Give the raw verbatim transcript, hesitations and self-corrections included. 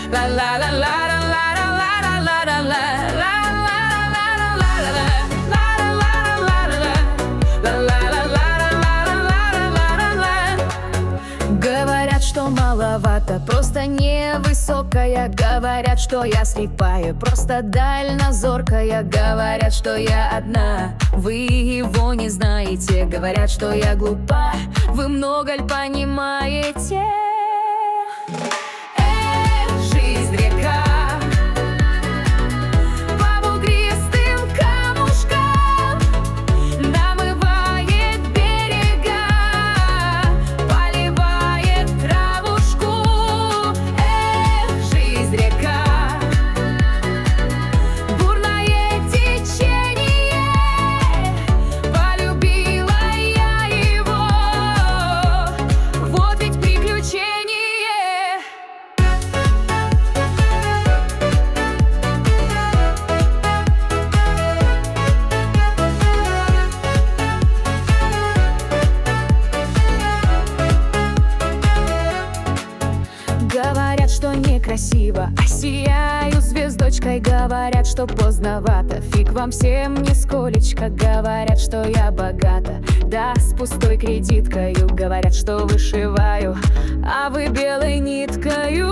Говорят, что маловато, просто невысокая. Говорят, что я слепая, просто дальнозоркая. Говорят, что я одна, вы его не знаете. Говорят, что я глупа, вы много ль понимаете? Эх, жизнь река, по бугристым камушкам намывает берега, поливает травушку. Эх, жизнь река, бурное течение, полюбила я его, вот ведь приключение. Говорят, что некрасиво, а сияю звездочкой. Говорят, что поздновато, фиг вам всем нисколечко. Говорят, что я богата, да с пустой кредиткою. Говорят, что вышиваю, а вы белой ниткою.